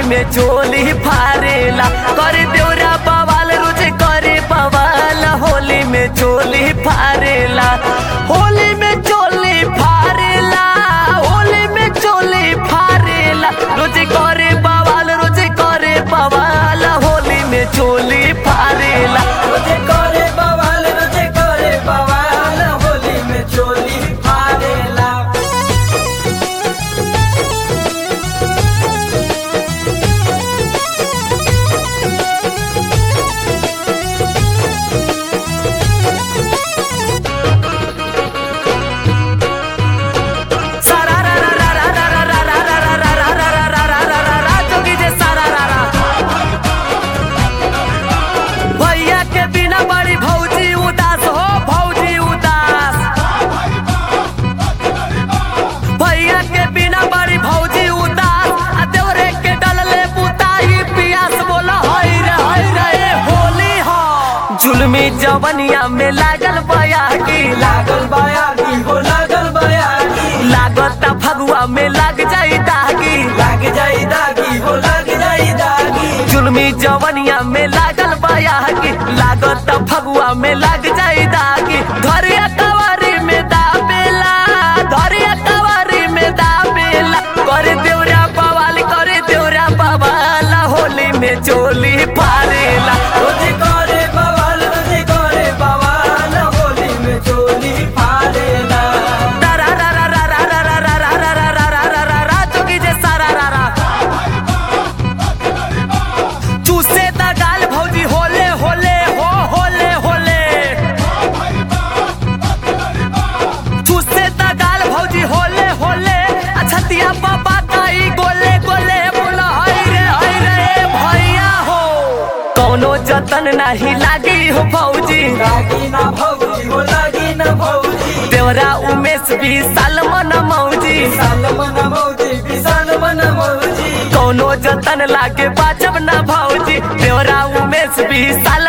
में चोली फारेला करे देवरा बवाल रोज करे बवाल होली में चोली फारेला होली में चोली फारेला होली में चोली फारेला रोज करे बवाल होली में चोली फारेला रोज करे बवाल होली में चोली फारेला। भैया के बिना बड़ी भौजी उदास हो भौजी उदास भैया के बिना बड़ी भौजी उदास आ देवरे के डलले बुताई पियास बोला हई रे होली हो जुलमी जवनिया में लागल बयागी लागल बयागी हो लागल बयागी लागत फगुआ में लाग जाई दागी लाग जाई दागी हो लाग जाई दागी जुलमी जवनिया में लागल बयागी लागत फगुआ में लाग जाई दागी धरिया कवारी में दाबेला धरिया कवारी में दाबेला करे देवरा बवाल होली में चोली फारेला रोज करे बवाल होली में चोली फारेला। चूसे दगाल भौजी होले होले हो होले होले चूसे दगाल भौजी होले होले अछतिया बाबा काई गोले गोले बोला हई रे भैया हो कौनो जतन नहीं लागी हो भौजी लागी ना भौजी हो लागी ना भौजी देवरा उमेश भी सालमन मौजी सालमन मौजी विशाल मन मौजी कौनो जतन लागे बाजब ना भौजी देवरा उमेश भी साल